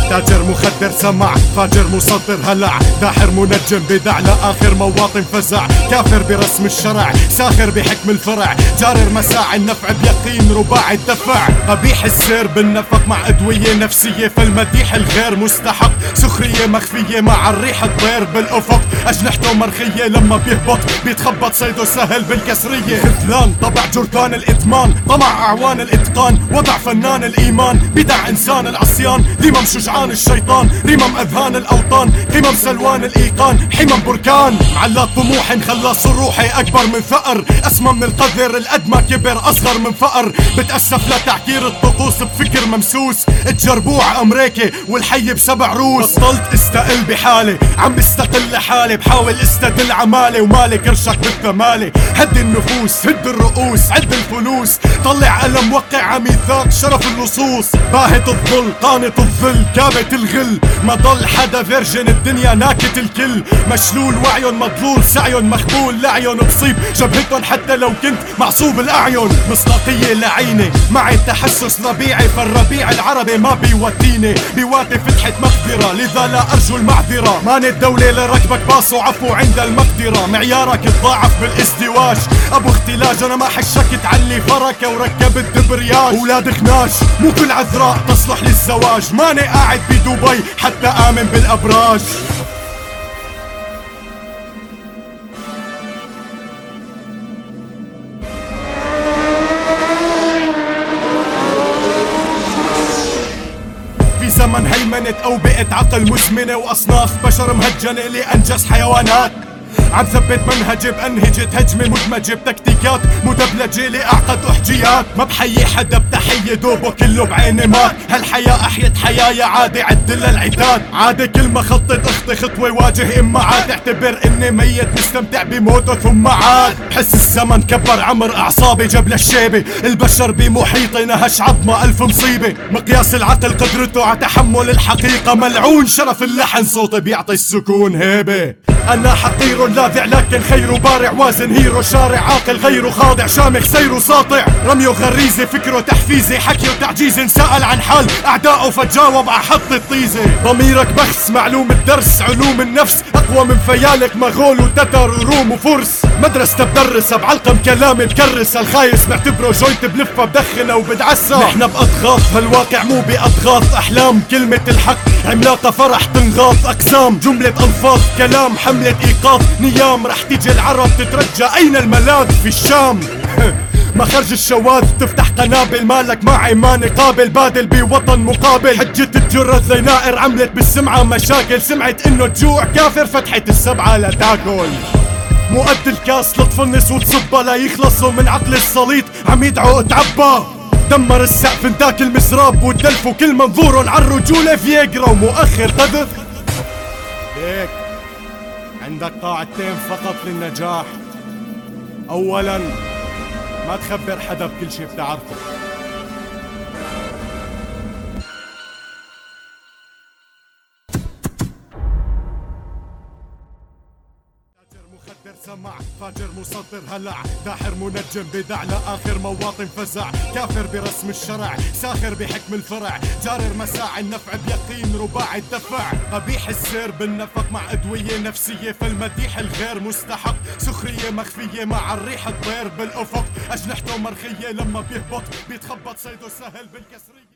تاجر مخدر سمع، فاجر مصدر هلع، داحر منجم بدع لآخر مواطن فزع، كافر برسم الشرع، ساخر بحكم الفرع، جارر مساعي النفع بيقين رباعي الدفع، قبيح السير بالنفق مع أدوية نفسية، فالمديح الغير مستحق، سخرية مخفية مع الريح الطير بالأفق، أجنحته مرخية لما بيهبط بيتخبط صيده سهل بالكسرية، خذلان طبع جرذان الإثمان، طمع أعوان الإتقان، وضع فنان الإيمان، بدع إنسان العصيان، ذمم شجعان الشيطان، رمم أذهان الأوطان، قمم سلوان الإيقان، حمم بركان، معلات طموح خلاص روحي أكبر من ثأر، أسمى من القذر الأدمى كبر أصغر من فقر، بتأسف لتعكير الطقوس بفكر ممسوس، الجربوع أمريكي والحي بسبع روس، بطلت استقل بحالي عم استقل لحالي، بحاول استدل عمالي ومالي كرشك بالثمالي، هد النفوس هد الرؤوس عد الفلوس، طلع قلم وقع عميثاق شرف اللصوص، باهت الظل قانت الظل كابت الغل، ما ضل حدا فيرجن الدنيا ناكت الكل، مشلول وعيون مضلول سعيون مخبول لعيون بصيب جبهتهم حتى لو كنت معصوب الأعين، مصداقية لعيني معي تحسس ربيعي، فالربيع العربي ما بيواتيني بيواتي فتحة مقدرة، لذا لا أرجو المعذرة، ماني الدولة لركبك باص وعفو عند المقدرة، معيارك تضاعف بالازدواج، أبو اختلاج أنا ما حشكت علي فركة وركبت دبرياج، أولاد خناش مو كل عذراء تصلح للزواج، ماني قاعد بدبي حتى آمن بالأبراج. زمن هيمنت أو بقت عقل مزمنة وأصناف بشر مهجنة لأنجز حيوانات، عم ثبت منهجي بأنهجة هجمة مدمجة بتكتيكات مدبلجة لأعقد أحجيات، ما بحيي حدا بتحية دوبه كله بعيني مات، هالحياة أحيت حياة عادي عدل العتاد، عادي كل ما خطت أخطي خطوة واجه إما عاد، اعتبر إني ميت مستمتع بموته ثم عاد، بحس الزمن كبر عمر أعصابي جاب للشيبة، البشر بمحيطي نهش عظمة ألف مصيبة، مقياس العقل قدرته على تحمل الحقيقة، ملعون شرف اللحن صوتي بيعطي السكون هيبة، أنا حقير لاذع لكن خيره بارع، وازن هيرو شارع عاقل غيره خاضع، شامخ سيره ساطع، رميه غريزة فكره تحفيزي، حكيه تعجيز، انسأل عن حال أعدائه فجاوب ع حط الطيزة، ضميرك بخس معلوم الدرس، علوم النفس أقوى من فيالك مغول وتتر وروم وفرس، مدرسة بدرسها بعلقم كلامي بكرس، الخايس بعتبره جوينت بلفها بدخنها وبدعسها، نحن بأضغاث هالواقع مو بأضغاث أحلام، كلمة الحق عملاقة فرح تنغاث أقسام، جملة ألفاظ كلام حملة إيقاظ نيام، رح تيجي العرب تترجى أين الملاذ في الشام. مخرج الشواذ تفتح قنابل، مالك معي ما نقابل، بادل بوطن مقابل، حجة الجرة زينائر عملت بالسمعة مشاكل، سمعت انه تجوع كافر فتحت السبعة لتاكل، مو قد الكاس لتفنس وتصبها لا يخلصوا من عقل السليط، عم يدعوا اتعبى، دمر السقف انتاك المسراب والدلف، وكل منظورهم عالرجولة فييجرا ومؤخر قذف. هيك عندك قاعدتين فقط للنجاح، أولاً ما تخبر حدا بكل شي بتعرفه، مخدر سمع، فاجر مصدر هلع، داحر منجم بدع لآخر مواطن فزع، كافر برسم الشرع، ساخر بحكم الفرع، جارر مساعي النفع بيقين رباعي الدفع، قبيح السير بالنفق مع أدوية نفسية، فالمديح الغير مستحق، سخرية مخفية مع الريح الطير بالأفق، أجنحته مرخية لما بيهبط بيتخبط صيده سهل بالكسرية.